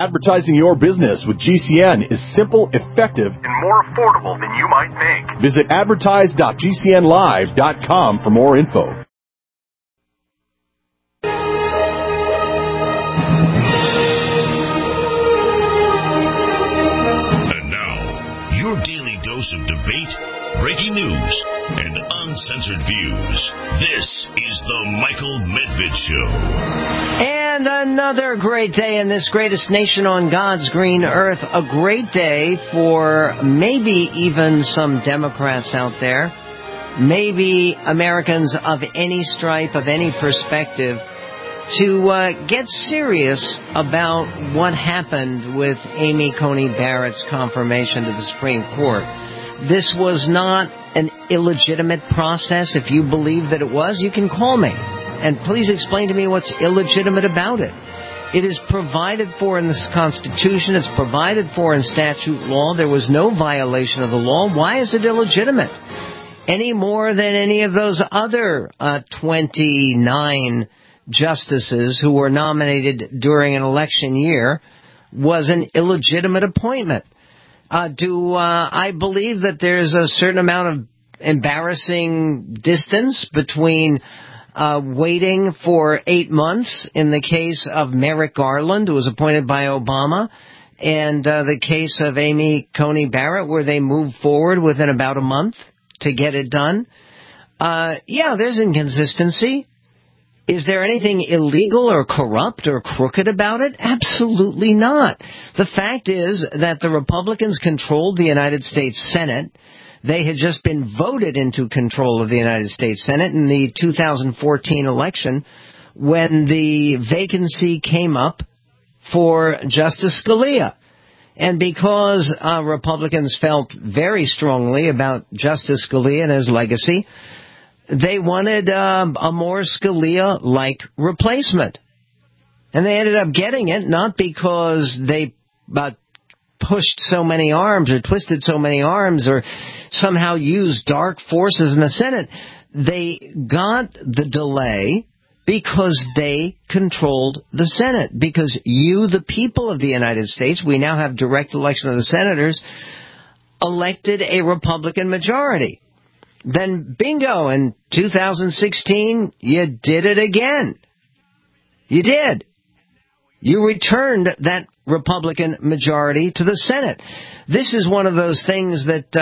Advertising your business with GCN is simple, effective, and more affordable than you might think. Visit advertise.gcnlive.com for more info. And now, your daily dose of debate, breaking news, and uncensored views. This is the Michael Medved Show. And another great day in this greatest nation on God's green earth. A great day for maybe even some Democrats out there, maybe Americans of any stripe, of any perspective, to get serious about what happened with Amy Coney Barrett's confirmation to the Supreme Court. This was not an illegitimate process. If you believe that it was, you can call me. And please explain to me what's illegitimate about it. It is provided for in this Constitution. It's provided for in statute law. There was no violation of the law. Why is it illegitimate? Any more than any of those other 29 justices who were nominated during an election year was an illegitimate appointment. Do I believe that there's a certain amount of embarrassing distance between waiting for 8 months in the case of Merrick Garland, who was appointed by Obama, and the case of Amy Coney Barrett, where they moved forward within about a month to get it done? Yeah, there's inconsistency. Is there anything illegal or corrupt or crooked about it? Absolutely not. The fact is that the Republicans controlled the United States Senate. They had just been voted into control of the United States Senate in the 2014 election when the vacancy came up for Justice Scalia. And because Republicans felt very strongly about Justice Scalia and his legacy, they wanted a more Scalia-like replacement. And they ended up getting it not because they pushed so many arms or twisted so many arms or somehow used dark forces in the Senate. They got the delay because they controlled the Senate. Because you, the people of the United States, we now have direct election of the senators, elected a Republican majority. Then, bingo, in 2016, you did it again. You did. You returned that Republican majority to the Senate. This is one of those things that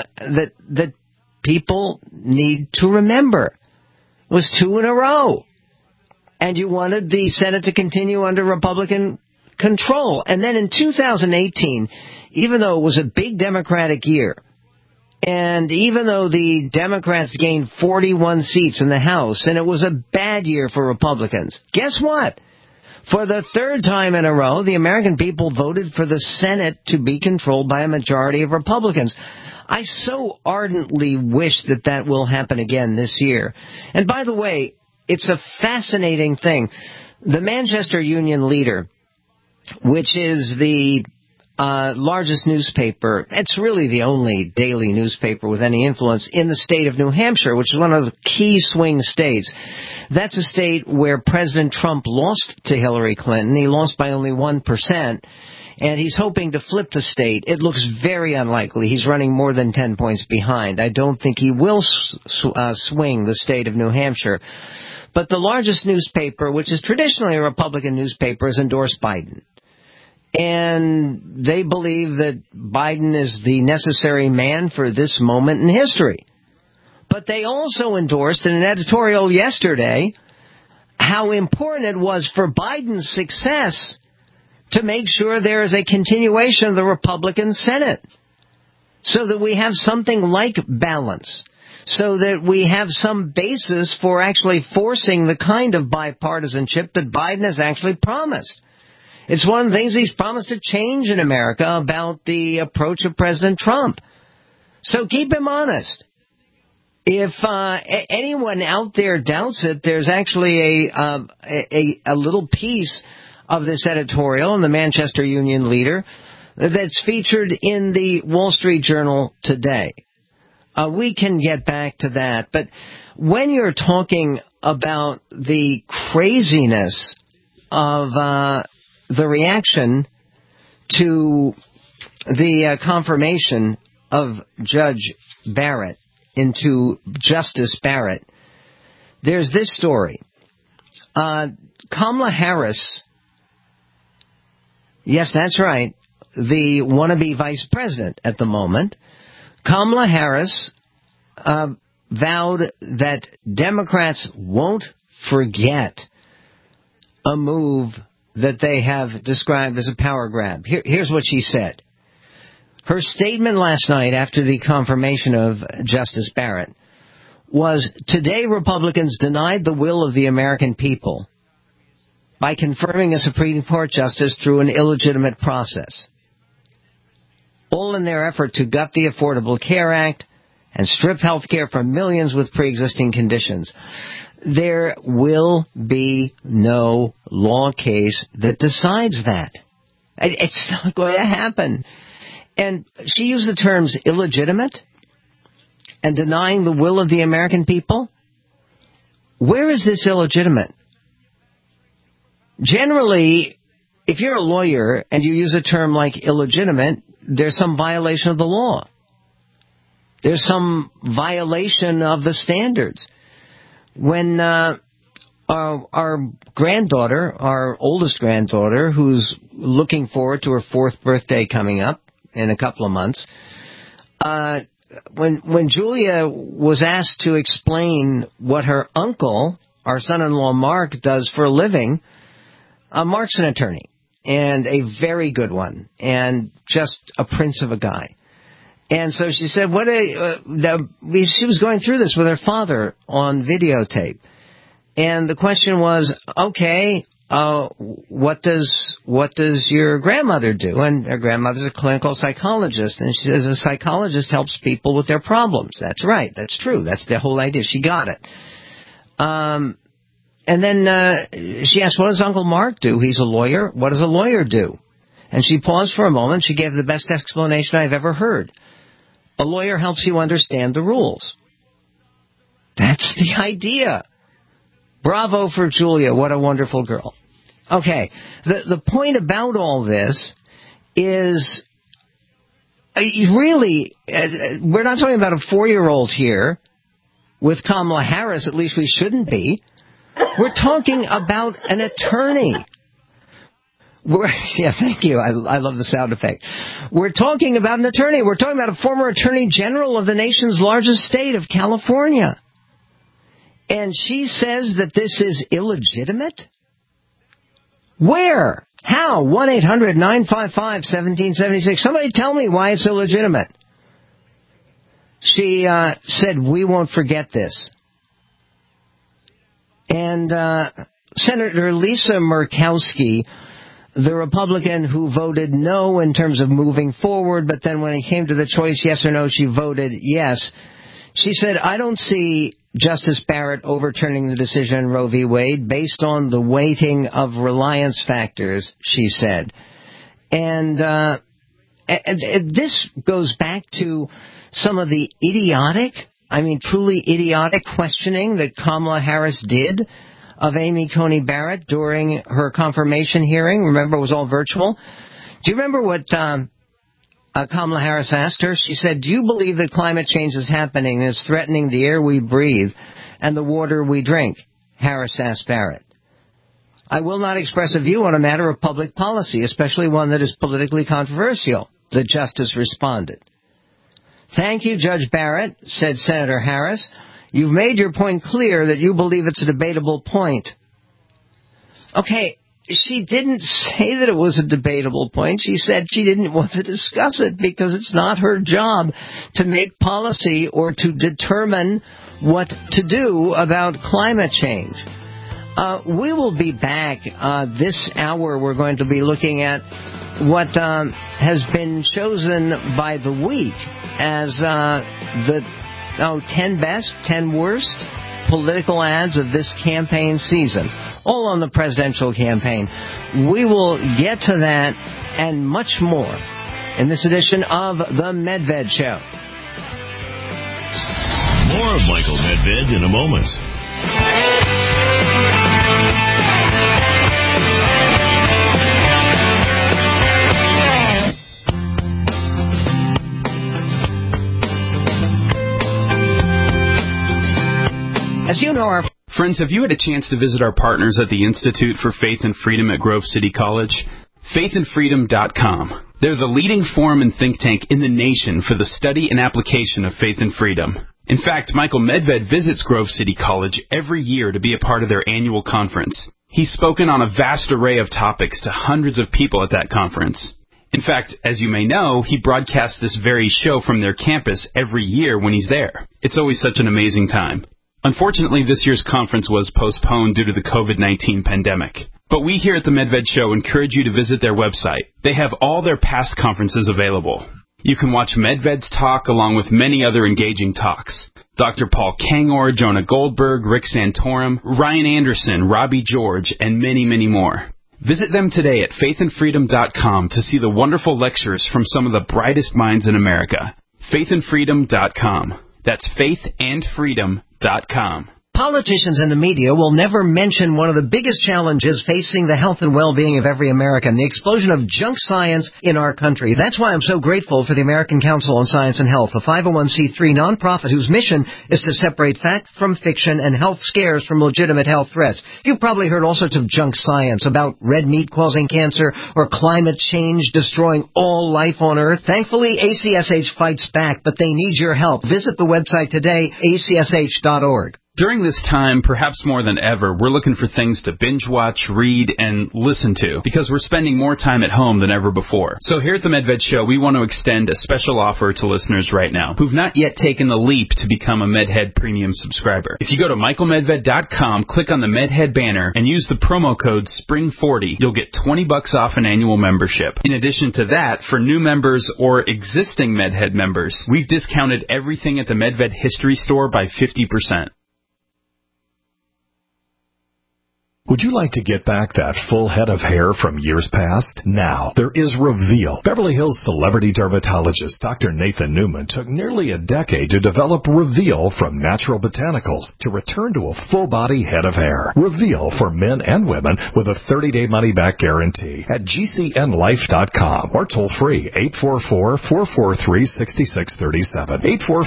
people need to remember. It was 2 in a row. And you wanted the Senate to continue under Republican control. And then in 2018, even though it was a big Democratic year, and even though the Democrats gained 41 seats in the House, and it was a bad year for Republicans, guess what? For the third time in a row, the American people voted for the Senate to be controlled by a majority of Republicans. I so ardently wish that that will happen again this year. And by the way, it's a fascinating thing. The Manchester Union Leader, which is the largest newspaper, it's really the only daily newspaper with any influence in the state of New Hampshire, which is one of the key swing states. That's a state where President Trump lost to Hillary Clinton. He lost by only 1%, and he's hoping to flip the state. It looks very unlikely. He's running more than 10 points behind. I don't think he will swing the state of New Hampshire. But the largest newspaper, which is traditionally a Republican newspaper, has endorsed Biden. And they believe that Biden is the necessary man for this moment in history. But they also endorsed in an editorial yesterday how important it was for Biden's success to make sure there is a continuation of the Republican Senate, so that we have something like balance, so that we have some basis for actually forcing the kind of bipartisanship that Biden has actually promised. It's one of the things he's promised to change in America about the approach of President Trump. So keep him honest. If anyone out there doubts it, there's actually a little piece of this editorial in the Manchester Union Leader that's featured in the Wall Street Journal today. We can get back to that. But when you're talking about the craziness of the reaction to the confirmation of Judge Barrett into Justice Barrett, there's this story. Kamala Harris, yes, that's right, the wannabe vice president at the moment, Kamala Harris vowed that Democrats won't forget a move that they have described as a power grab. Here's what she said. Her statement last night after the confirmation of Justice Barrett was, today Republicans denied the will of the American people by confirming a Supreme Court justice through an illegitimate process, all in their effort to gut the Affordable Care Act and strip health care from millions with pre-existing conditions. There will be no law case that decides that. It's not going to happen. And she used the terms illegitimate and denying the will of the American people. Where is this illegitimate? Generally, if you're a lawyer and you use a term like illegitimate, there's some violation of the law. There's some violation of the standards. When our granddaughter, our oldest granddaughter, who's looking forward to her 4th birthday coming up in a couple of months, when Julia was asked to explain what her uncle, our son-in-law Mark, does for a living, Mark's an attorney, and a very good one, and just a prince of a guy. And so she said, she was going through this with her father on videotape. And the question was, okay, what does your grandmother do? And her grandmother's a clinical psychologist. And she says a psychologist helps people with their problems. That's right. That's true. That's the whole idea. She got it. And then she asked, what does Uncle Mark do? He's a lawyer. What does a lawyer do? And she paused for a moment. She gave the best explanation I've ever heard. A lawyer helps you understand the rules. That's the idea. Bravo for Julia. What a wonderful girl. Okay. The point about all this is really, we're not talking about a 4-year-old here with Kamala Harris. At least we shouldn't be. We're talking about an attorney. Yeah, thank you. I love the sound effect. We're talking about an attorney. We're talking about a former attorney general of the nation's largest state of California. And she says that this is illegitimate? Where? How? 1-800-955-1776. Somebody tell me why it's illegitimate. She said, we won't forget this. And Senator Lisa Murkowski, the Republican who voted no in terms of moving forward, but then when it came to the choice yes or no, she voted yes. She said, I don't see Justice Barrett overturning the decision in Roe v. Wade based on the weighting of reliance factors, she said. And this goes back to some of the truly idiotic questioning that Kamala Harris did of Amy Coney Barrett during her confirmation hearing. Remember, it was all virtual. Do you remember what Kamala Harris asked her? She said, do you believe that climate change is happening and is threatening the air we breathe and the water we drink? Harris asked Barrett. I will not express a view on a matter of public policy, especially one that is politically controversial, the justice responded. Thank you, Judge Barrett, said Senator Harris. You've made your point clear that you believe it's a debatable point. Okay, she didn't say that it was a debatable point. She said she didn't want to discuss it because it's not her job to make policy or to determine what to do about climate change. We will be back this hour. We're going to be looking at what has been chosen by The Week as the 10 best, 10 worst political ads of this campaign season, all on the presidential campaign. We will get to that and much more in this edition of The Medved Show. More of Michael Medved in a moment. As you know, our Friends, have you had a chance to visit our partners at the Institute for Faith and Freedom at Grove City College? faithandfreedom.com. They're the leading forum and think tank in the nation for the study and application of faith and freedom. In fact, Michael Medved visits Grove City College every year to be a part of their annual conference. He's spoken on a vast array of topics to hundreds of people at that conference. In fact, as you may know, he broadcasts this very show from their campus every year when he's there. It's always such an amazing time. Unfortunately, this year's conference was postponed due to the COVID-19 pandemic. But we here at the Medved Show encourage you to visit their website. They have all their past conferences available. You can watch Medved's talk along with many other engaging talks. Dr. Paul Kangor, Jonah Goldberg, Rick Santorum, Ryan Anderson, Robbie George, and many, many more. Visit them today at faithandfreedom.com to see the wonderful lectures from some of the brightest minds in America. faithandfreedom.com. That's faithandfreedom.com. politicians and the media will never mention one of the biggest challenges facing the health and well-being of every American, the explosion of junk science in our country. That's why I'm so grateful for the American Council on Science and Health, a 501c3 nonprofit whose mission is to separate fact from fiction and health scares from legitimate health threats. You've probably heard all sorts of junk science about red meat causing cancer or climate change destroying all life on Earth. Thankfully, ACSH fights back, but they need your help. Visit the website today, acsh.org. During this time, perhaps more than ever, we're looking for things to binge watch, read, and listen to because we're spending more time at home than ever before. So here at the Medved Show, we want to extend a special offer to listeners right now who've not yet taken the leap to become a Medhead Premium subscriber. If you go to michaelmedved.com, click on the Medhead banner, and use the promo code SPRING40, you'll get $20 off an annual membership. In addition to that, for new members or existing Medhead members, we've discounted everything at the Medved History Store by 50%. Would you like to get back that full head of hair from years past? Now, there is Reveal. Beverly Hills celebrity dermatologist Dr. Nathan Newman took nearly a decade to develop Reveal from natural botanicals to return to a full-body head of hair. Reveal for men and women with a 30-day money-back guarantee at GCNlife.com or toll-free 844-443-6637.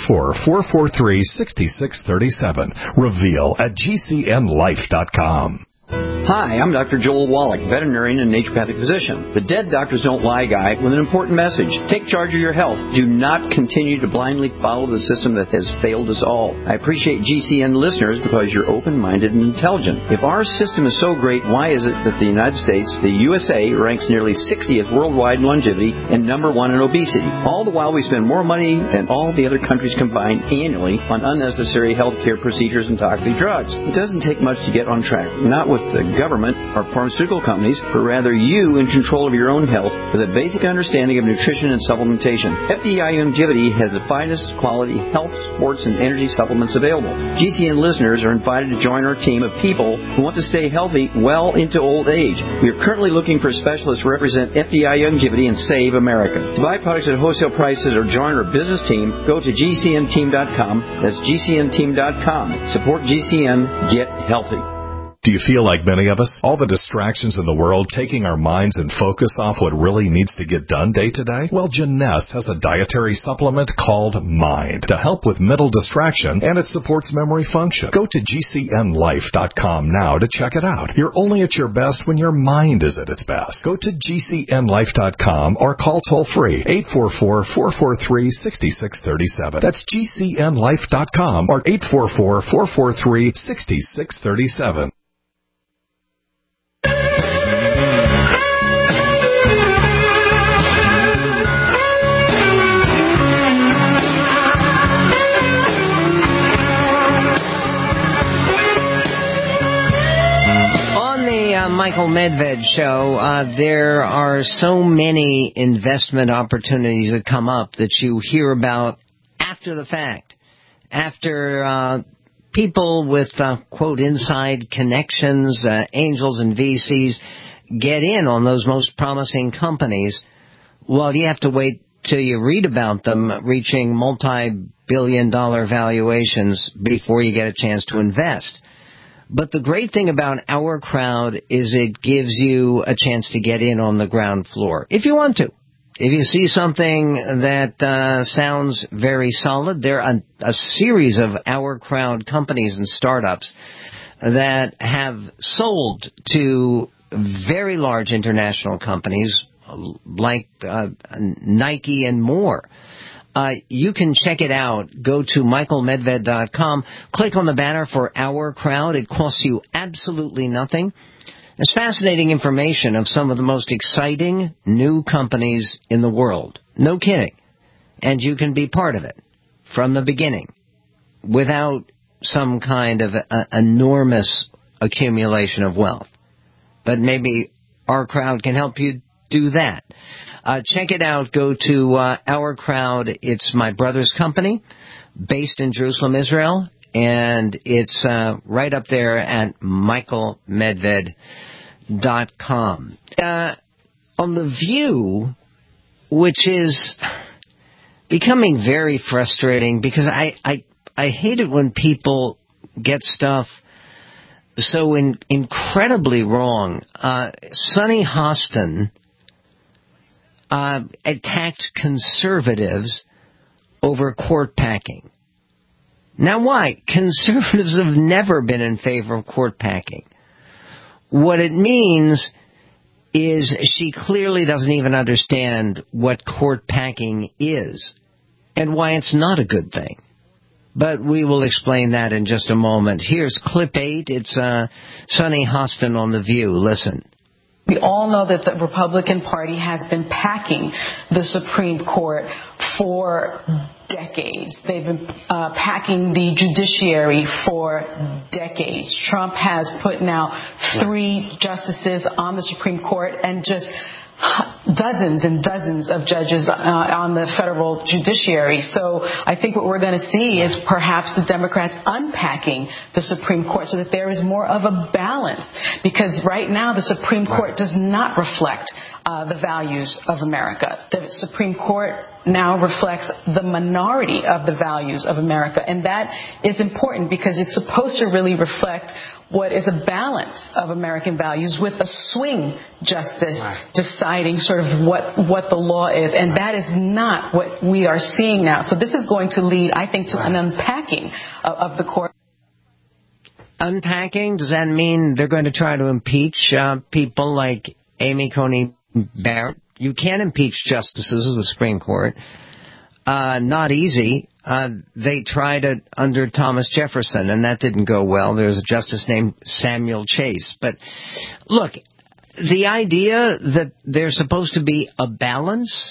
844-443-6637. Reveal at GCNlife.com. Hi, I'm Dr. Joel Wallach, veterinarian and naturopathic physician. The Dead Doctors Don't Lie guy with an important message. Take charge of your health. Do not continue to blindly follow the system that has failed us all. I appreciate GCN listeners because you're open-minded and intelligent. If our system is so great, why is it that the United States, the USA, ranks nearly 60th worldwide in longevity and number 1 in obesity? All the while we spend more money than all the other countries combined annually on unnecessary healthcare procedures and toxic drugs. It doesn't take much to get on track. Not with the government or pharmaceutical companies, but rather you in control of your own health with a basic understanding of nutrition and supplementation. FDI Longevity has the finest quality health, sports, and energy supplements available. GCN listeners are invited to join our team of people who want to stay healthy well into old age. We are currently looking for specialists to represent FDI Longevity and Save America. To buy products at wholesale prices or join our business team, go to GCNteam.com. That's GCNteam.com. Support GCN. Get healthy. Do you feel like many of us? All the distractions in the world taking our minds and focus off what really needs to get done day to day? Well, Janess has a dietary supplement called Mind to help with mental distraction, and it supports memory function. Go to GCNlife.com now to check it out. You're only at your best when your mind is at its best. Go to GCNlife.com or call toll-free 844-443-6637. That's GCNlife.com or 844-443-6637. Michael Medved Show, there are so many investment opportunities that come up that you hear about after the fact. After people with, quote, inside connections, angels and VCs, get in on those most promising companies, well, you have to wait till you read about them reaching multi-billion-dollar valuations before you get a chance to invest. But the great thing about our crowd is it gives you a chance to get in on the ground floor, if you want to. If you see something that sounds very solid, there are a series of Our Crowd companies and startups that have sold to very large international companies like Nike and more. You can check it out. Go to michaelmedved.com. Click on the banner for Our Crowd. It costs you absolutely nothing. There's fascinating information of some of the most exciting new companies in the world. No kidding. And you can be part of it from the beginning without some kind of enormous accumulation of wealth. But maybe Our Crowd can help you do that. Check it out. Go to Our Crowd. It's my brother's company based in Jerusalem, Israel. And it's right up there at michaelmedved.com. On The View, which is becoming very frustrating because I hate it when people get stuff so incredibly wrong. Sonny Hostin attacked conservatives over court packing. Now why? Conservatives have never been in favor of court packing. What it means is she clearly doesn't even understand what court packing is and why it's not a good thing. But we will explain that in just a moment. Here's clip 8. It's Sonny Hostin on The View. Listen. We all know that the Republican Party has been packing the Supreme Court for decades. They've been packing the judiciary for decades. Trump has put now 3 justices on the Supreme Court and just dozens and dozens of judges on the federal judiciary. So I think what we're going to see is perhaps the Democrats unpacking the Supreme Court so that there is more of a balance. Because right now the Supreme Court does not reflect the values of America. The Supreme Court now reflects the minority of the values of America. And that is important because it's supposed to really reflect what is a balance of American values with a swing justice deciding sort of what the law is. And that is not what we are seeing now. So this is going to lead, I think, to an unpacking of the court. Unpacking? Does that mean they're going to try to impeach people like Amy Coney Barrett? You can't impeach justices of the Supreme Court. Not easy. They tried it under Thomas Jefferson, and that didn't go well. There was a justice named Samuel Chase. But look, the idea that there's supposed to be a balance,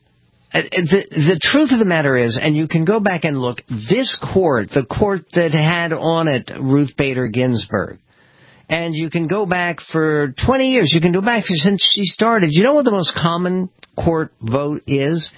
the truth of the matter is, and you can go back and look, this court, the court that had on it Ruth Bader Ginsburg, and you can go back for 20 years, you can go back since she started. You know what the most common court vote is?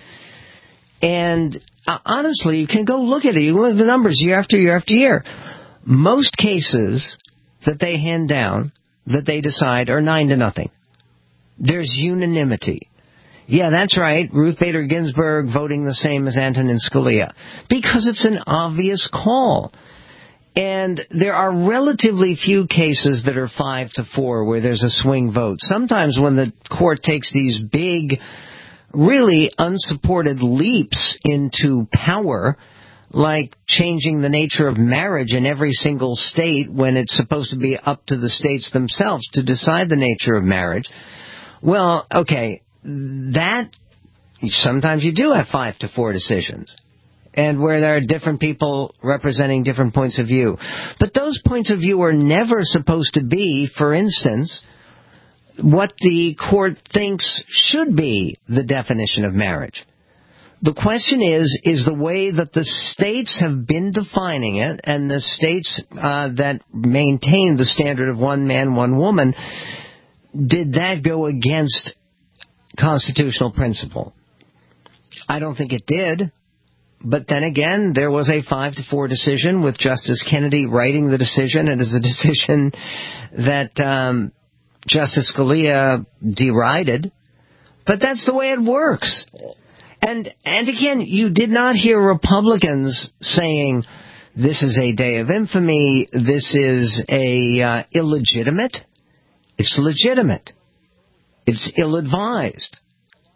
And honestly, you can go look at it. You look at the numbers year after year after year. Most cases that they hand down, that they decide, are 9-0. There's unanimity. Yeah, that's right. Ruth Bader Ginsburg voting the same as Antonin Scalia. Because it's an obvious call. And there are relatively few cases that are 5-4 where there's a swing vote. Sometimes when the court takes these big, really unsupported leaps into power, like changing the nature of marriage in every single state when it's supposed to be up to the states themselves to decide the nature of marriage. Well, okay, that sometimes you do have 5-4 decisions, and where there are different people representing different points of view. But those points of view are never supposed to be, for instance, what the court thinks should be the definition of marriage. The question is the way that the states have been defining it, and the states that maintain the standard of one man, one woman, did that go against constitutional principle? I don't think it did. But then again, there was a 5-4 decision with Justice Kennedy writing the decision. It is a decision that Justice Scalia derided. But that's the way it works. And again, you did not hear Republicans saying, this is a day of infamy, this is a illegitimate. It's legitimate. It's ill-advised.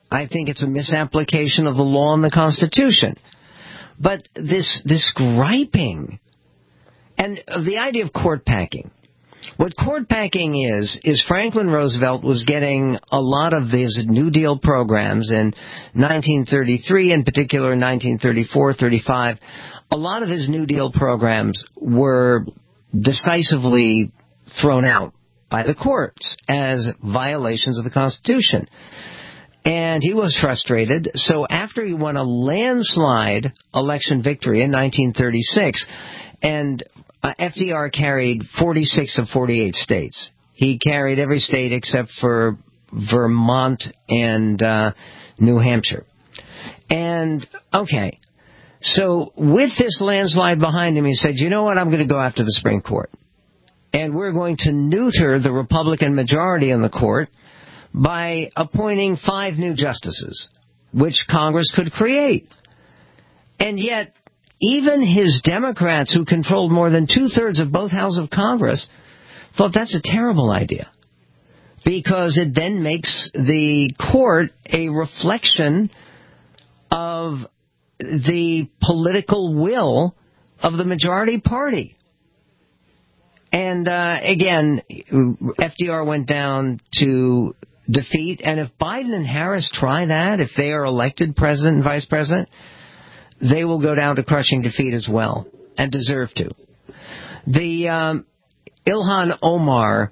I think it's a misapplication of the law and the Constitution. But this griping, and the idea of court packing. What court packing is Franklin Roosevelt was getting a lot of his New Deal programs in 1933, in particular in 1934, 35. A lot of his New Deal programs were decisively thrown out by the courts as violations of the Constitution. And he was frustrated, so after he won a landslide election victory in 1936, and FDR carried 46 of 48 states. He carried every state except for Vermont and New Hampshire. And, okay, so with this landslide behind him, he said, you know what, I'm going to go after the Supreme Court. And we're going to neuter the Republican majority in the court by appointing 5 new justices, which Congress could create. And yet, even his Democrats, who controlled more than 2/3 of both houses of Congress, thought that's a terrible idea, because it then makes the court a reflection of the political will of the majority party. And again, FDR went down to defeat, and if Biden and Harris try that, if they are elected president and vice president, they will go down to crushing defeat as well, and deserve to. The Ilhan Omar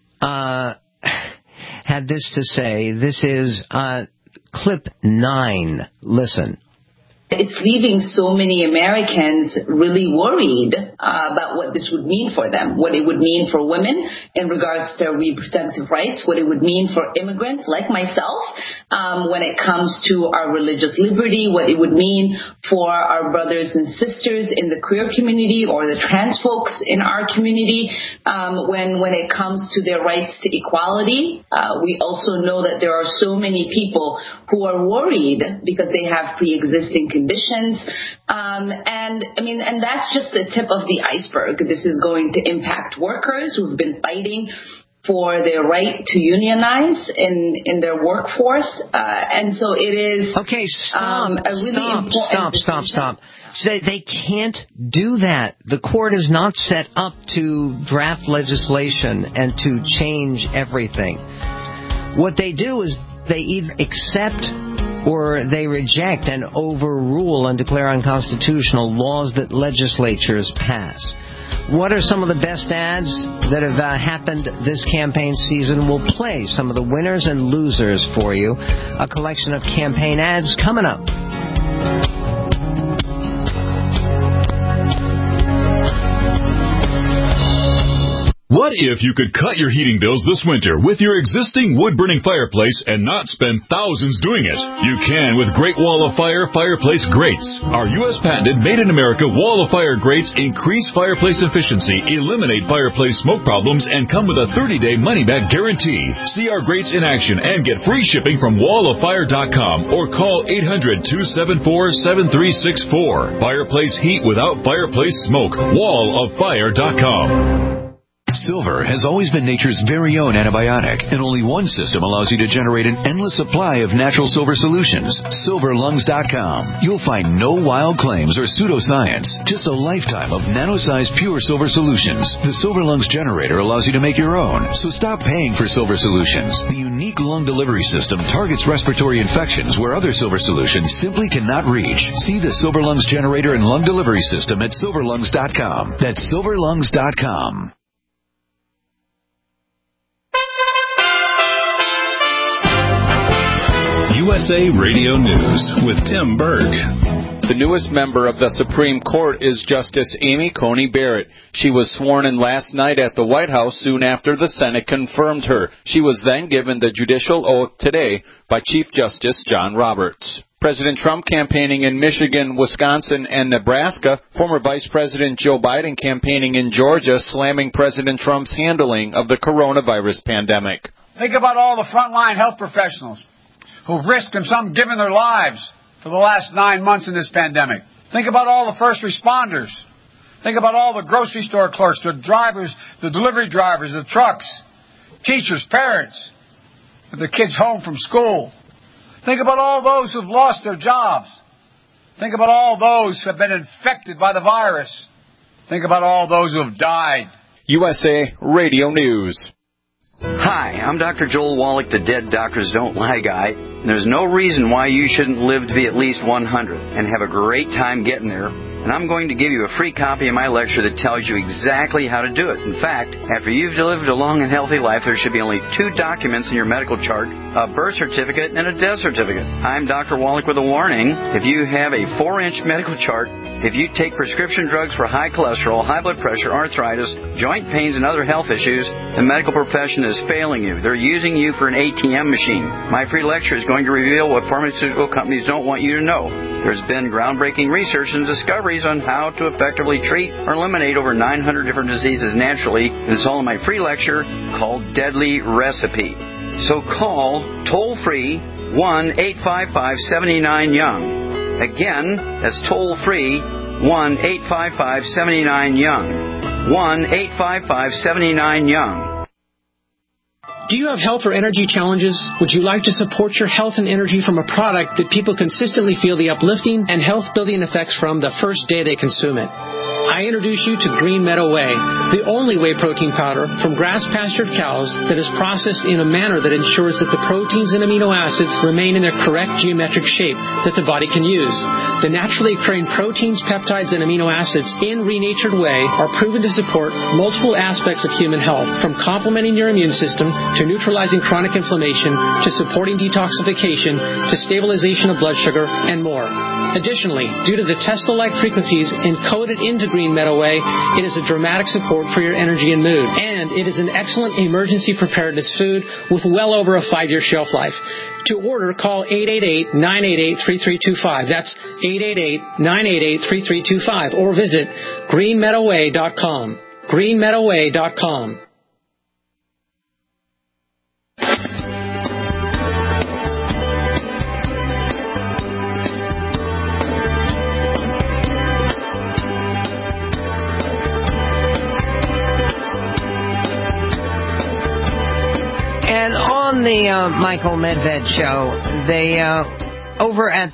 had this to say. This is clip 9. Listen. It's leaving so many Americans really worried about what this would mean for them, what it would mean for women in regards to reproductive rights, what it would mean for immigrants like myself when it comes to our religious liberty, what it would mean for our brothers and sisters in the queer community or the trans folks in our community when it comes to their rights to equality. We also know that there are so many people who are worried because they have pre-existing conditions. And that's just the tip of the iceberg. This is going to impact workers who've been fighting for their right to unionize in their workforce. And so it is a really important decision. Stop. So they can't do that. The court is not set up to draft legislation and to change everything. What they do is they either accept or they reject and overrule and declare unconstitutional laws that legislatures pass. What are some of the best ads that have happened this campaign season? We'll play some of the winners and losers for you. A collection of campaign ads coming up. What if you could cut your heating bills this winter with your existing wood-burning fireplace and not spend thousands doing it? You can with Great Wall of Fire fireplace grates. Our U.S. patented made-in-America Wall of Fire grates increase fireplace efficiency, eliminate fireplace smoke problems, and come with a 30-day money-back guarantee. See our grates in action and get free shipping from walloffire.com or call 800-274-7364. Fireplace heat without fireplace smoke. walloffire.com. Silver has always been nature's very own antibiotic, and only one system allows you to generate an endless supply of natural silver solutions. SilverLungs.com. You'll find no wild claims or pseudoscience, just a lifetime of nano-sized pure silver solutions. The Silver Lungs generator allows you to make your own, so stop paying for silver solutions. The unique lung delivery system targets respiratory infections where other silver solutions simply cannot reach. See the Silver Lungs generator and lung delivery system at SilverLungs.com. That's SilverLungs.com. USA Radio News with Tim Berg. The newest member of the Supreme Court is Justice Amy Coney Barrett. She was sworn in last night at the White House soon after the Senate confirmed her. She was then given the judicial oath today by Chief Justice John Roberts. President Trump campaigning in Michigan, Wisconsin, and Nebraska. Former Vice President Joe Biden campaigning in Georgia, slamming President Trump's handling of the coronavirus pandemic. Think about all the frontline health professionals who've risked and some given their lives for the last 9 months in this pandemic. Think about all the first responders. Think about all the grocery store clerks, the drivers, the delivery drivers, the trucks, teachers, parents, with their kids home from school. Think about all those who've lost their jobs. Think about all those who have been infected by the virus. Think about all those who have died. USA Radio News. Hi, I'm Dr. Joel Wallach, the Dead Doctors Don't Lie guy. And there's no reason why you shouldn't live to be at least 100 and have a great time getting there. And I'm going to give you a free copy of my lecture that tells you exactly how to do it. In fact, after you've lived a long and healthy life, there should be only 2 documents in your medical chart, a birth certificate and a death certificate. I'm Dr. Wallach with a warning. If you have a 4-inch medical chart, if you take prescription drugs for high cholesterol, high blood pressure, arthritis, joint pains, and other health issues, the medical profession is failing you. They're using you for an ATM machine. My free lecture is going to reveal what pharmaceutical companies don't want you to know. There's been groundbreaking research and discoveries on how to effectively treat or eliminate over 900 different diseases naturally. It's all in my free lecture called Deadly Recipe. So call toll-free 1-855-79-YOUNG. Again, that's toll-free 1-855-79-YOUNG. 1-855-79-YOUNG. Do you have health or energy challenges? Would you like to support your health and energy from a product that people consistently feel the uplifting and health-building effects from the first day they consume it? I introduce you to Green Meadow Whey, the only whey protein powder from grass-pastured cows that is processed in a manner that ensures that the proteins and amino acids remain in their correct geometric shape that the body can use. The naturally occurring proteins, peptides, and amino acids in renatured whey are proven to support multiple aspects of human health, from complementing your immune system to neutralizing chronic inflammation, to supporting detoxification, to stabilization of blood sugar, and more. Additionally, due to the Tesla-like frequencies encoded into Green Meadow Whey, it is a dramatic support for your energy and mood. And it is an excellent emergency preparedness food with well over a 5-year shelf life. To order, call 888-988-3325. That's 888-988-3325. Or visit greenmeadowwhey.com. greenmeadowwhey.com. And on the Michael Medved show, they over at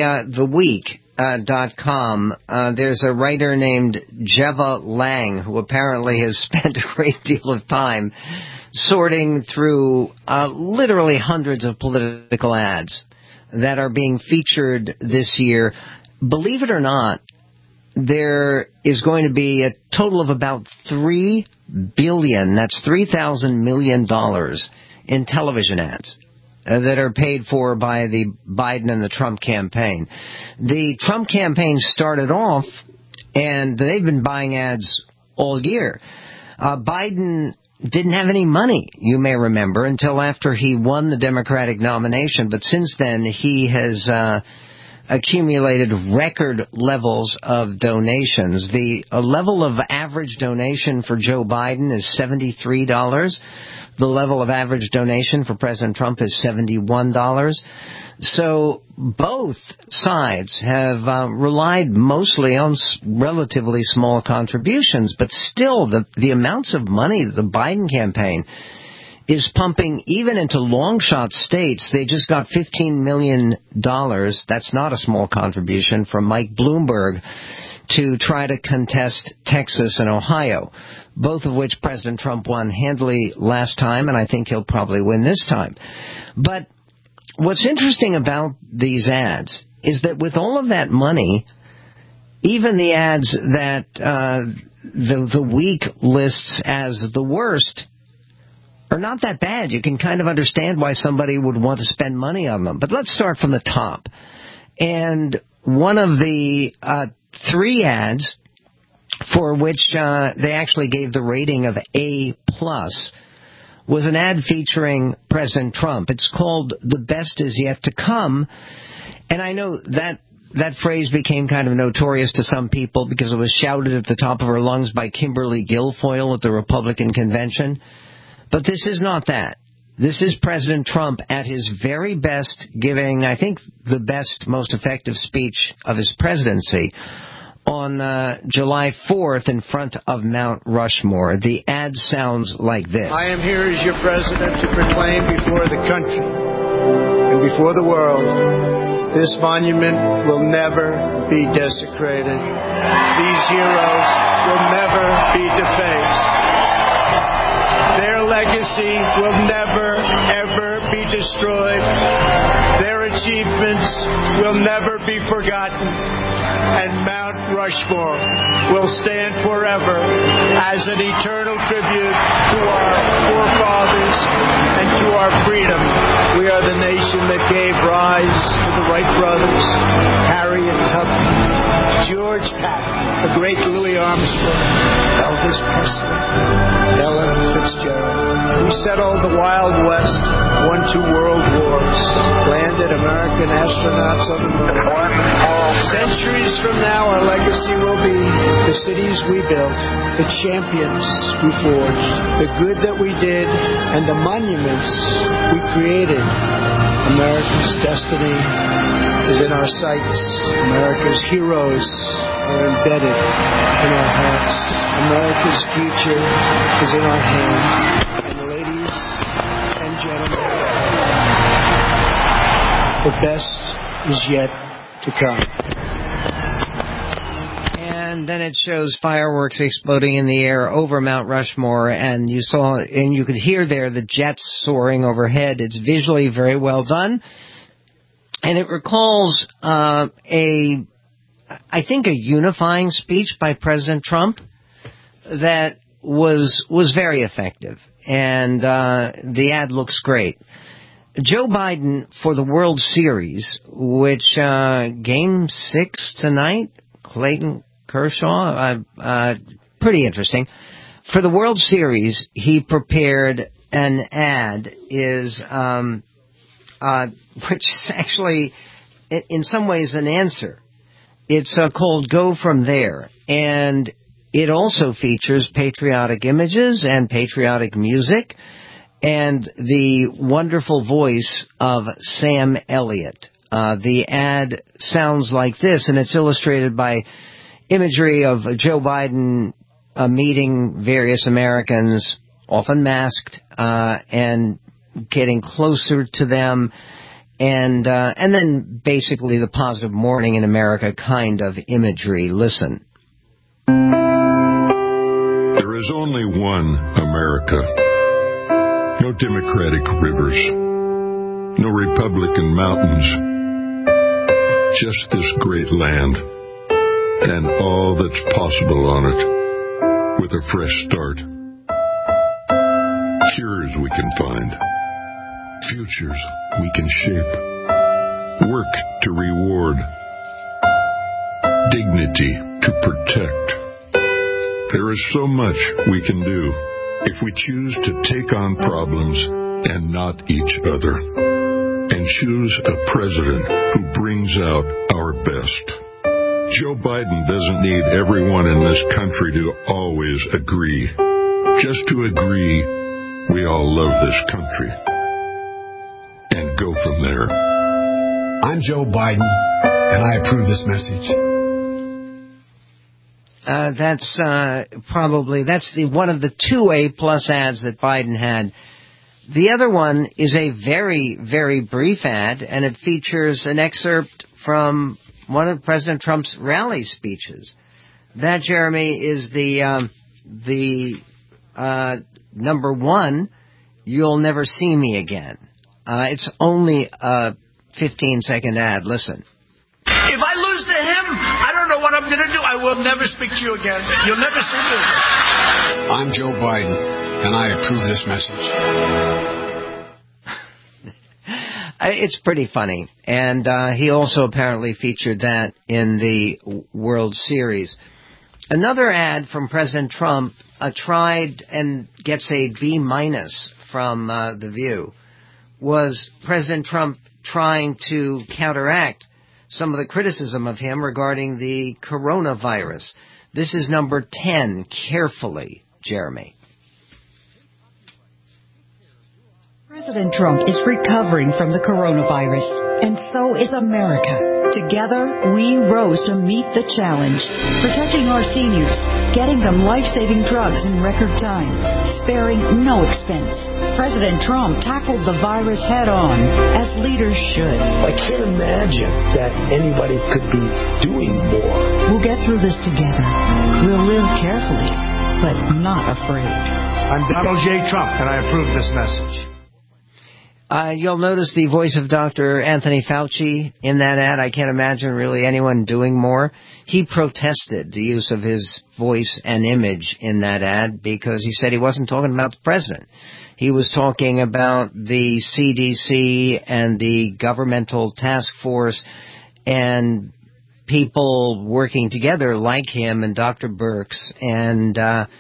theweek.com, there's a writer named Jeva Lang who apparently has spent a great deal of time sorting through literally hundreds of political ads that are being featured this year. Believe it or not, there is going to be a total of about $3 billion, that's $3,000 million in television ads that are paid for by the Biden and the Trump campaign. The Trump campaign started off, and they've been buying ads all year. Biden didn't have any money, you may remember, until after he won the Democratic nomination. But since then, he has accumulated record levels of donations. The level of average donation for Joe Biden is $73. The level of average donation for President Trump is $71. So both sides have relied mostly on relatively small contributions, but still the amounts of money that the Biden campaign is pumping even into long shot states. They just got $15 million. That's not a small contribution from Mike Bloomberg to try to contest Texas and Ohio, both of which President Trump won handily last time, and I think he'll probably win this time. But what's interesting about these ads is that with all of that money, even the ads that the week lists as the worst are not that bad. You can kind of understand why somebody would want to spend money on them. But let's start from the top. And one of the 3 ads for which they actually gave the rating of A+, was an ad featuring President Trump. It's called "The Best Is Yet to Come," and I know that phrase became kind of notorious to some people because it was shouted at the top of her lungs by Kimberly Guilfoyle at the Republican convention. But this is not that. This is President Trump at his very best, giving, I think, the best, most effective speech of his presidency on July 4th in front of Mount Rushmore. The ad sounds like this. I am here as your president to proclaim before the country and before the world, this monument will never be desecrated. These heroes will never be defaced. Their legacy will never, ever be destroyed. Their achievements will never be forgotten. And Mount Rushmore will stand forever as an eternal tribute to our forefathers and to our freedom. We are the nation that gave rise to the Wright brothers, Harriet Tubman, George Patton, the great Louis Armstrong, Elvis Presley, Ella Fitzgerald. We settled the Wild West, won 2 world wars, landed American astronauts on the moon. Centuries from now, our legacy will be the cities we built, the champions we forged, the good that we did, and the monuments we created. America's destiny is in our sights. America's heroes are embedded in our hearts. America's future is in our hands. And ladies and gentlemen, the best is yet to come. And then it shows fireworks exploding in the air over Mount Rushmore, and you could hear there the jets soaring overhead. It's visually very well done, and it recalls I think a unifying speech by President Trump that was very effective, and the ad looks great. Joe Biden for the World Series, which Game 6 tonight, Clayton Kershaw, pretty interesting. For the World Series, he prepared an ad, which is actually, in some ways, an answer. It's called Go From There, and it also features patriotic images and patriotic music, and the wonderful voice of Sam Elliott. The ad sounds like this, and it's illustrated by imagery of Joe Biden meeting various Americans, often masked, and getting closer to them, and then basically the positive morning in America kind of imagery. Listen. There is only one America. No Democratic rivers, no Republican mountains, just this great land and all that's possible on it with a fresh start. Cures we can find, futures we can shape, work to reward, dignity to protect. There is so much we can do if we choose to take on problems and not each other, and choose a president who brings out our best. Joe Biden doesn't need everyone in this country to always agree. Just to agree we all love this country and go from there. I'm Joe Biden, and I approve this message. That's one of the 2 A+ ads that Biden had. The other one is a very, very brief ad, and it features an excerpt from one of President Trump's rally speeches. That, Jeremy, is the number 1, You'll Never See Me Again. It's only a 15-second ad. Listen. If I lose to him, I don't know what I'm going to do. I will never speak to you again. You'll never see me again. I'm Joe Biden, and I approve this message. It's pretty funny. And he also apparently featured that in the World Series. Another ad from President Trump tried and gets a B- from The View, was President Trump trying to counteract some of the criticism of him regarding the coronavirus. This is number 10. Carefully, Jeremy. President Trump is recovering from the coronavirus, and so is America. Together, we rose to meet the challenge, protecting our seniors, getting them life-saving drugs in record time, sparing no expense. President Trump tackled the virus head-on, as leaders should. I can't imagine that anybody could be doing more. We'll get through this together. We'll live carefully, but not afraid. I'm Donald J. Trump, and I approve this message. You'll notice the voice of Dr. Anthony Fauci in that ad. I can't imagine really anyone doing more. He protested the use of his voice and image in that ad because he said he wasn't talking about the president. He was talking about the CDC and the governmental task force and people working together like him and Dr. Birx and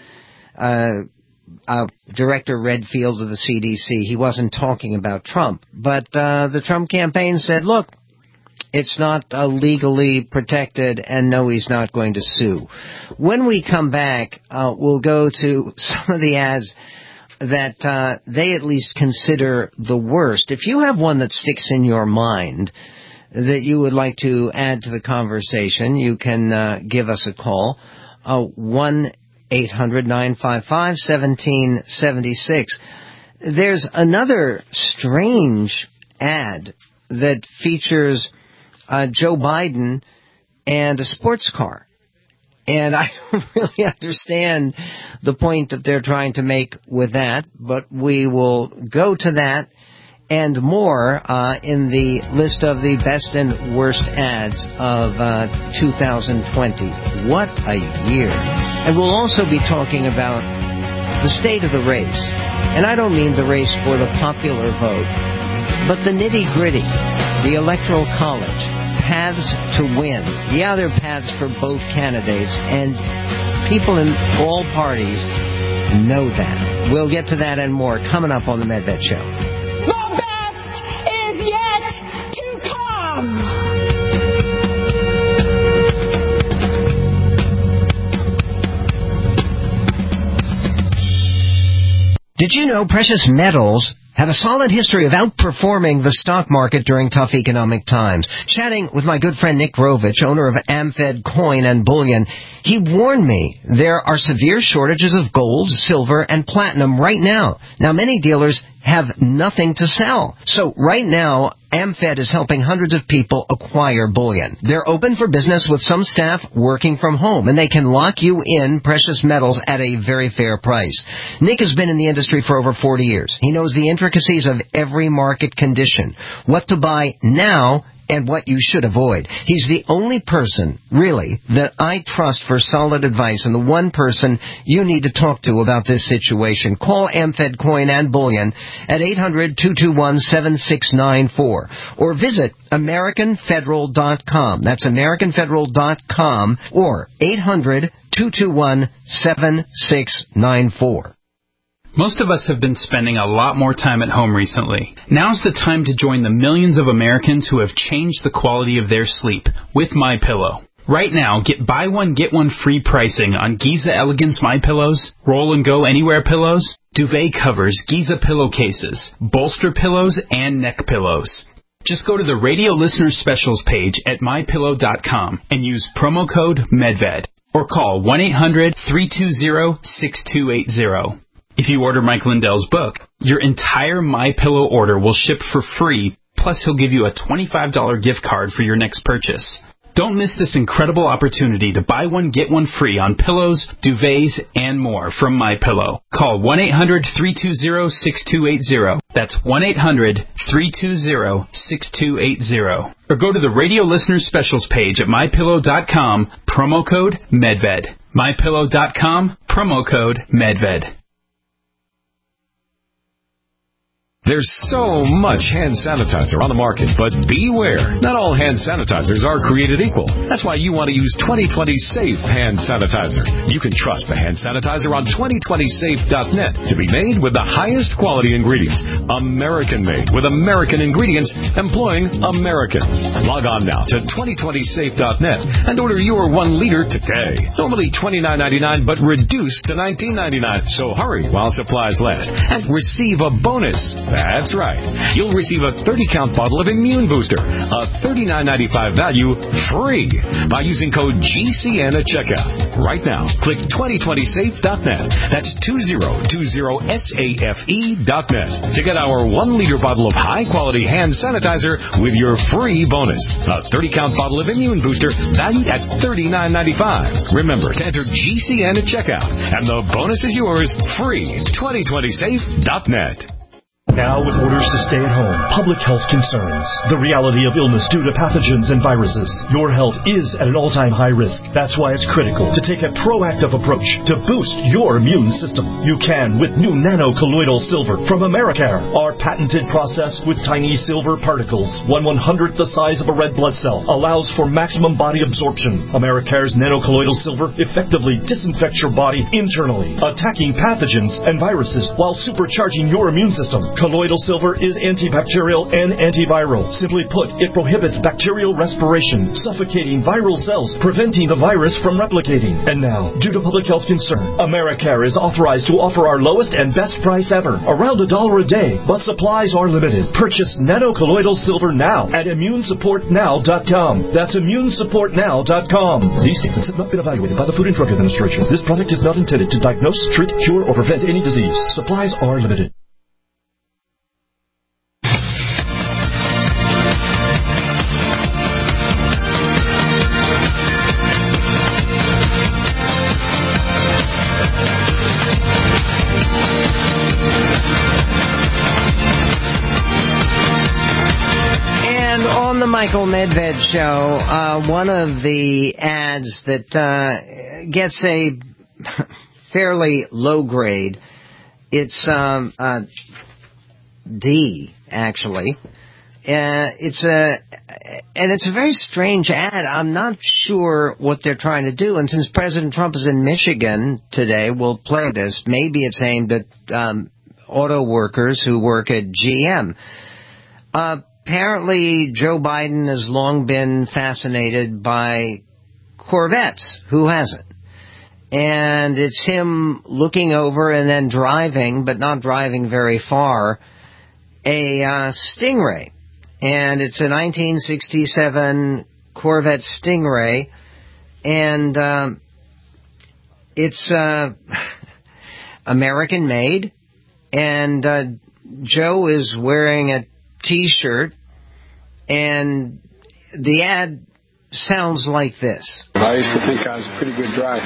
Director Redfield of the CDC. He wasn't talking about Trump. But the Trump campaign said, look, it's not legally protected, and no, he's not going to sue. When we come back, we'll go to some of the ads that they at least consider the worst. If you have one that sticks in your mind that you would like to add to the conversation, you can give us a call, 1-800-955-1776. There's another strange ad that features Joe Biden and a sports car. And I don't really understand the point that they're trying to make with that, but we will go to that and more in the list of the best and worst ads of 2020. What a year. And we'll also be talking about the state of the race. And I don't mean the race for the popular vote, but the nitty-gritty, the electoral college, paths to win. Yeah, there are paths for both candidates, and people in all parties know that. We'll get to that and more coming up on the Medved Show. The best is yet to come. Did you know precious metals have a solid history of outperforming the stock market during tough economic times? Chatting with my good friend Nick Grovich, owner of AmFed Coin and Bullion, he warned me there are severe shortages of gold, silver, and platinum right now. Now, many dealers have nothing to sell. So right now, AmFed is helping hundreds of people acquire bullion. They're open for business with some staff working from home, and they can lock you in precious metals at a very fair price. Nick has been in the industry for over 40 years. He knows the intricacies of every market condition, what to buy now and what you should avoid. He's the only person, really, that I trust for solid advice, and the one person you need to talk to about this situation. Call AmFed Coin and Bullion at 800-221-7694 or visit AmericanFederal.com. That's AmericanFederal.com or 800-221-7694. Most of us have been spending a lot more time at home recently. Now's the time to join the millions of Americans who have changed the quality of their sleep with MyPillow. Right now, get buy one, get one free pricing on Giza Elegance MyPillows, Roll and Go Anywhere pillows, duvet covers, Giza pillowcases, bolster pillows, and neck pillows. Just go to the radio listener specials page at MyPillow.com and use promo code MEDVED or call 1-800-320-6280. If you order Mike Lindell's book, your entire MyPillow order will ship for free, plus he'll give you a $25 gift card for your next purchase. Don't miss this incredible opportunity to buy one, get one free on pillows, duvets, and more from MyPillow. Call 1-800-320-6280. That's 1-800-320-6280. Or go to the Radio Listeners Specials page at MyPillow.com, promo code MEDVED. MyPillow.com, promo code MEDVED. There's so much hand sanitizer on the market, but beware. Not all hand sanitizers are created equal. That's why you want to use 2020 Safe Hand Sanitizer. You can trust the hand sanitizer on 2020safe.net to be made with the highest quality ingredients. American-made with American ingredients employing Americans. Log on now to 2020safe.net and order your 1 liter today. Normally $29.99, but reduced to $19.99. So hurry while supplies last and receive a bonus. That's right. You'll receive a 30-count bottle of Immune Booster, a $39.95 value, free by using code GCN at checkout. Right now, click 2020safe.net. That's 2020safe.net to get our 1-liter bottle of high-quality hand sanitizer with your free bonus. A 30-count bottle of Immune Booster valued at $39.95. Remember to enter GCN at checkout, and the bonus is yours free. 2020safe.net. Now with orders to stay at home, public health concerns, the reality of illness due to pathogens and viruses, your health is at an all-time high risk. That's why it's critical to take a proactive approach to boost your immune system. You can with new nano-colloidal silver from Americare. Our patented process with tiny silver particles, 1/100th the size of a red blood cell, allows for maximum body absorption. Americare's nano-colloidal silver effectively disinfects your body internally, attacking pathogens and viruses while supercharging your immune system. Colloidal silver is antibacterial and antiviral. Simply put, it prohibits bacterial respiration, suffocating viral cells, preventing the virus from replicating. And now, due to public health concern, Americare is authorized to offer our lowest and best price ever, around $1 a day, but supplies are limited. Purchase nano-colloidal silver now at ImmuneSupportNow.com. That's ImmuneSupportNow.com. These statements have not been evaluated by the Food and Drug Administration. This product is not intended to diagnose, treat, cure, or prevent any disease. Supplies are limited. The Michael Medved Show, one of the ads that gets a fairly low grade, it's D, actually. It's a very strange ad. I'm not sure what they're trying to do, and since President Trump is in Michigan today, we'll play this. Maybe it's aimed at auto workers who work at GM. Apparently, Joe Biden has long been fascinated by Corvettes. Who hasn't? And it's him looking over and then driving, but not driving very far, a Stingray. And it's a 1967 Corvette Stingray. And it's American made. And Joe is wearing a T-shirt, and the ad sounds like this. I used to think I was a pretty good driver.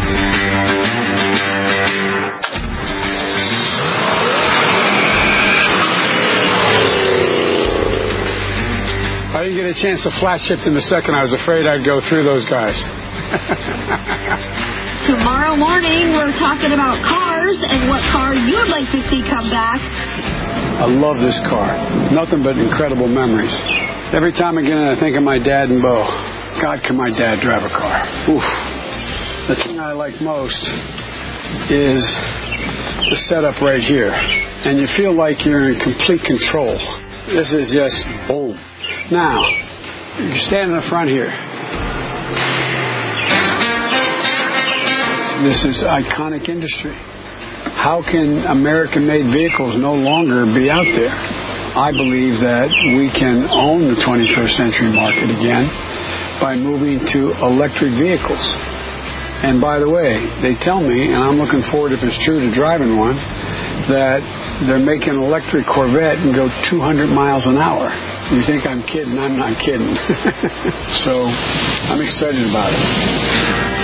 I didn't get a chance to flat shift in the second. I was afraid I'd go through those guys. Tomorrow morning, we're talking about cars and what car you'd like to see come back. I love this car. Nothing but incredible memories. Every time I get in, I think of my dad and Bo. God, can my dad drive a car? Oof. The thing I like most is the setup right here. And you feel like you're in complete control. This is just boom. Now, you stand in the front here. This is iconic industry. How can American-made vehicles no longer be out there? I believe that we can own the 21st century market again by moving to electric vehicles. And by the way, they tell me, and I'm looking forward, if it's true, to driving one, that they're making an electric Corvette and go 200 miles an hour. You think I'm kidding? I'm not kidding. So I'm excited about it.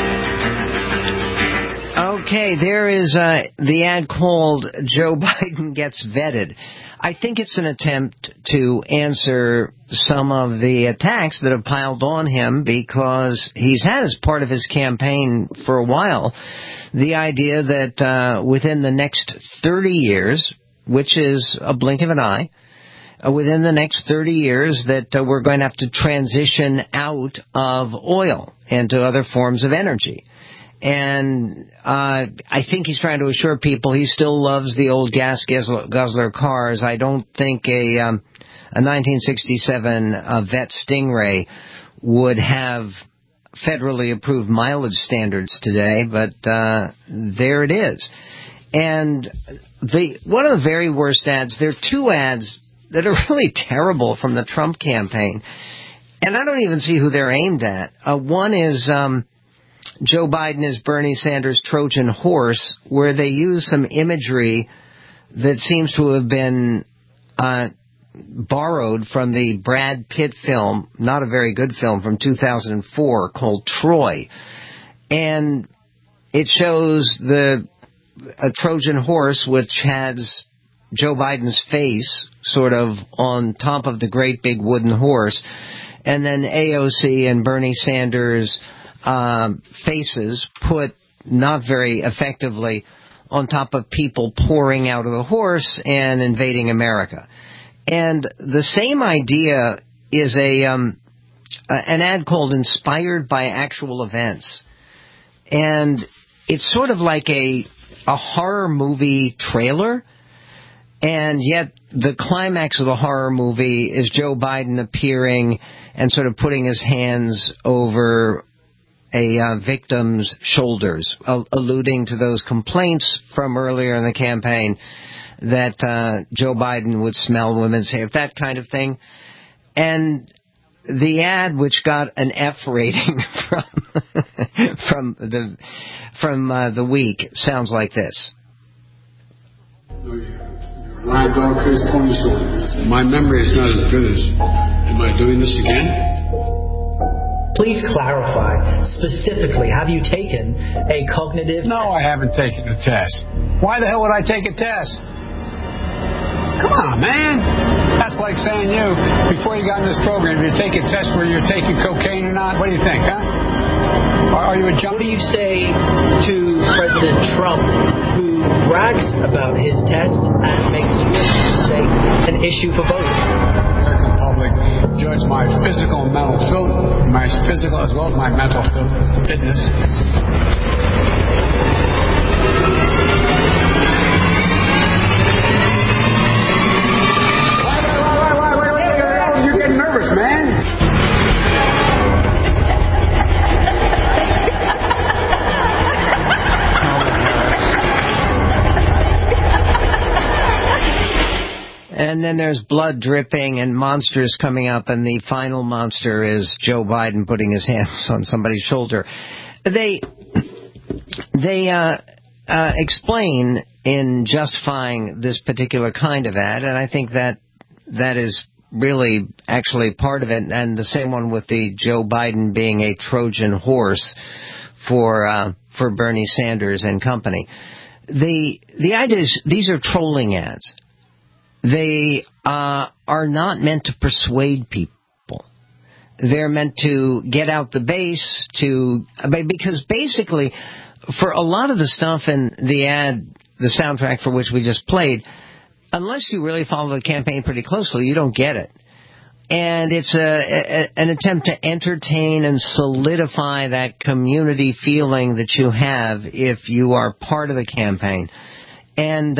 Okay, there is the ad called Joe Biden Gets Vetted. I think it's an attempt to answer some of the attacks that have piled on him because he's had as part of his campaign for a while the idea that within the next 30 years, which is a blink of an eye, within the next 30 years that we're going to have to transition out of oil and to other forms of energy. And I think he's trying to assure people he still loves the old gas guzzler cars. I don't think a 1967 Vette Stingray would have federally approved mileage standards today, but there it is. And one of the very worst ads, there are two ads that are really terrible from the Trump campaign. And I don't even see who they're aimed at. One is Joe Biden is Bernie Sanders' Trojan horse, where they use some imagery that seems to have been borrowed from the Brad Pitt film, not a very good film, from 2004 called Troy. And it shows a Trojan horse which has Joe Biden's face sort of on top of the great big wooden horse, and then AOC and Bernie Sanders' faces put not very effectively on top of people pouring out of the horse and invading America. And the same idea is an ad called Inspired by Actual Events. And it's sort of like a horror movie trailer, and yet the climax of the horror movie is Joe Biden appearing and sort of putting his hands over a victim's shoulders, alluding to those complaints from earlier in the campaign that Joe Biden would smell women's hair, that kind of thing. And the ad, which got an F rating from the week, sounds like this. My dog is Tony Shoulders. My memory is not as good as. Am I doing this again? Please clarify specifically, have you taken a cognitive... No, I haven't taken a test. Why the hell would I take a test? Come on, man. That's like saying before you got in this program, you take a test where you're taking cocaine or not. What do you think, huh? Are you a junkie? What do you say to President Trump, who brags about his test and makes you say an issue for both? American public judge my physical and mental my physical as well as my mental fitness. You're getting nervous, man. And then there's blood dripping and monsters coming up, and the final monster is Joe Biden putting his hands on somebody's shoulder. They explain in justifying this particular kind of ad, and I think that is really actually part of it, and the same one with the Joe Biden being a Trojan horse for Bernie Sanders and company. The idea is these are trolling ads. They are not meant to persuade people. They're meant to get out the base, because basically, for a lot of the stuff in the ad, the soundtrack for which we just played, unless you really follow the campaign pretty closely, you don't get it. And it's an attempt to entertain and solidify that community feeling that you have if you are part of the campaign. And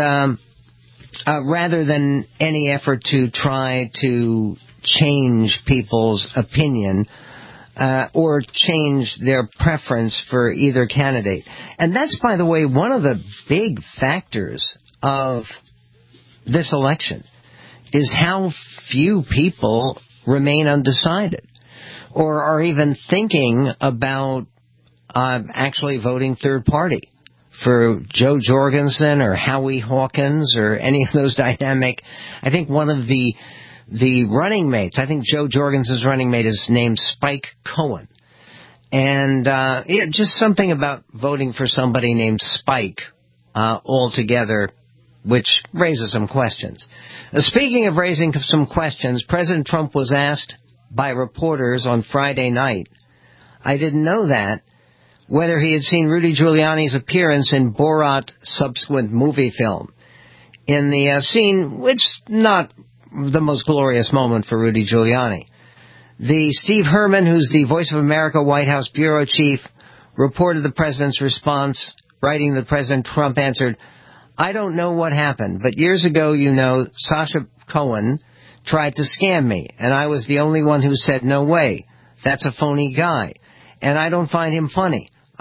rather than any effort to try to change people's opinion or change their preference for either candidate. And that's, by the way, one of the big factors of this election is how few people remain undecided or are even thinking about actually voting third party for Joe Jorgensen or Howie Hawkins or any of those dynamic. I think one of the running mates, I think Joe Jorgensen's running mate is named Spike Cohen. And just something about voting for somebody named Spike altogether, which raises some questions. Speaking of raising some questions, President Trump was asked by reporters on Friday night, I didn't know that, whether he had seen Rudy Giuliani's appearance in Borat's subsequent movie film. In the scene, which not the most glorious moment for Rudy Giuliani. The Steve Herman, who's the Voice of America White House bureau chief, reported the president's response, writing that President Trump answered, I don't know what happened, but years ago, Sacha Cohen tried to scam me, and I was the only one who said, no way, that's a phony guy, and I don't find him funny.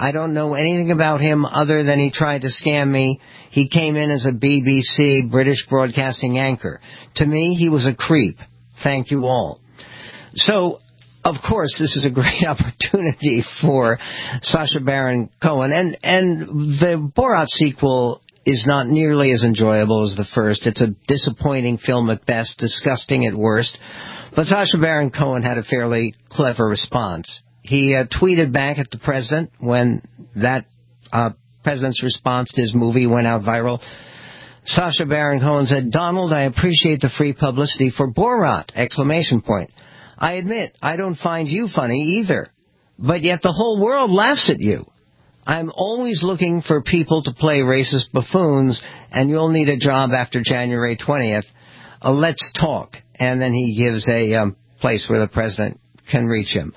I don't know anything about him other than he tried to scam me. He came in as a BBC, British broadcasting anchor. To me, he was a creep. Thank you all. So, of course, this is a great opportunity for Sacha Baron Cohen. And the Borat sequel is not nearly as enjoyable as the first. It's a disappointing film at best, disgusting at worst. But Sacha Baron Cohen had a fairly clever response. He tweeted back at the president when that president's response to his movie went out viral. Sacha Baron Cohen said, "Donald, I appreciate the free publicity for Borat! Exclamation point. I admit, I don't find you funny either, but yet the whole world laughs at you. I'm always looking for people to play racist buffoons, and you'll need a job after January 20th. Let's talk." And then he gives a place where the president can reach him.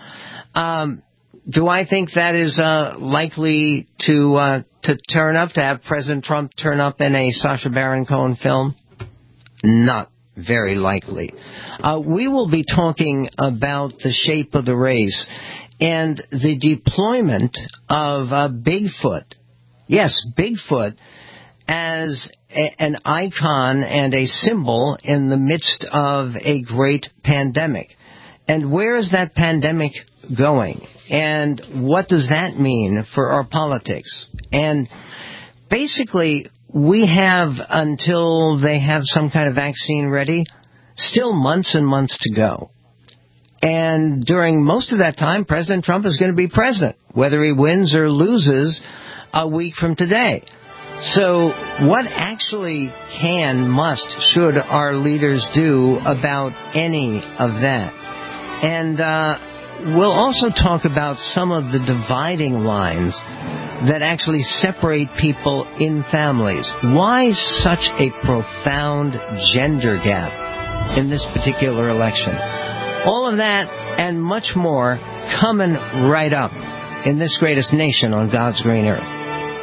Do I think that is likely to turn up, to have President Trump turn up in a Sacha Baron Cohen film? Not very likely. We will be talking about the shape of the race and the deployment of Bigfoot. Yes, Bigfoot as an icon and a symbol in the midst of a great pandemic. And where is that pandemic going? And what does that mean for our politics? And basically, we have, until they have some kind of vaccine ready, still months and months to go. And during most of that time, President Trump is going to be president, whether he wins or loses a week from today. So what actually can, must, should our leaders do about any of that? And we'll also talk about some of the dividing lines that actually separate people in families. Why such a profound gender gap in this particular election? All of that and much more coming right up in this greatest nation on God's green earth.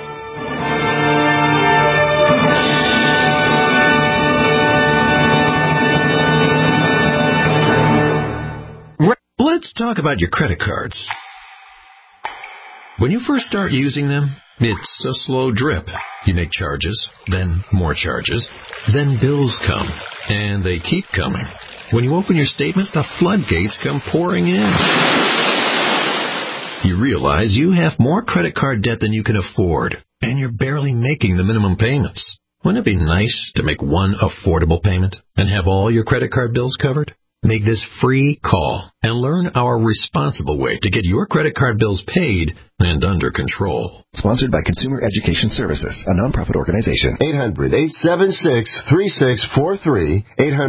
Let's talk about your credit cards. When you first start using them, it's a slow drip. You make charges, then more charges, then bills come, and they keep coming. When you open your statement, the floodgates come pouring in. You realize you have more credit card debt than you can afford, and you're barely making the minimum payments. Wouldn't it be nice to make one affordable payment and have all your credit card bills covered? Make this free call and learn our responsible way to get your credit card bills paid and under control. Sponsored by Consumer Education Services, a nonprofit organization. 800-876-3643.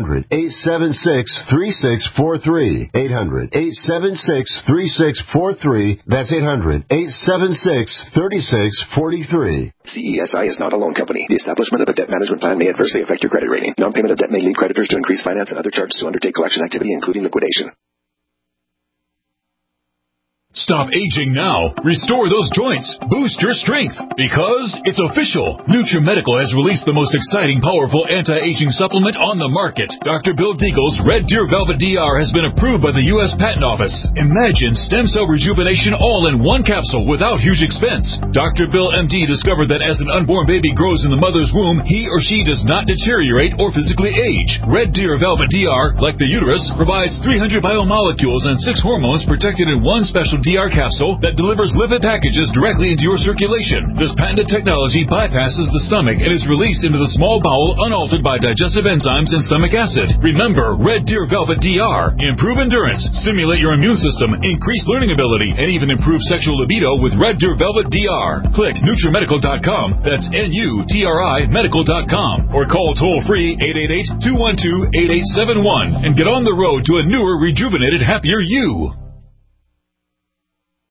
800-876-3643. 800-876-3643. That's 800-876-3643. CESI is not a loan company. The establishment of a debt management plan may adversely affect your credit rating. Non-payment of debt may lead creditors to increase finance and other charges to undertake collection activity, including liquidation. Stop aging now. Restore those joints. Boost your strength. Because it's official. NutriMedical has released the most exciting, powerful anti-aging supplement on the market. Dr. Bill Deagle's Red Deer Velvet DR has been approved by the U.S. Patent Office. Imagine stem cell rejuvenation all in one capsule without huge expense. Dr. Bill MD discovered that as an unborn baby grows in the mother's womb, he or she does not deteriorate or physically age. Red Deer Velvet DR, like the uterus, provides 300 biomolecules and 6 hormones protected in one special DR capsule that delivers lipid packages directly into your circulation. This patented technology bypasses the stomach and is released into the small bowel unaltered by digestive enzymes and stomach acid. Remember, Red Deer Velvet DR. Improve endurance, stimulate your immune system, increase learning ability, and even improve sexual libido with Red Deer Velvet DR. Click NutriMedical.com, that's NUTRI Medical.com, or call toll-free 888-212-8871 and get on the road to a newer, rejuvenated, happier you.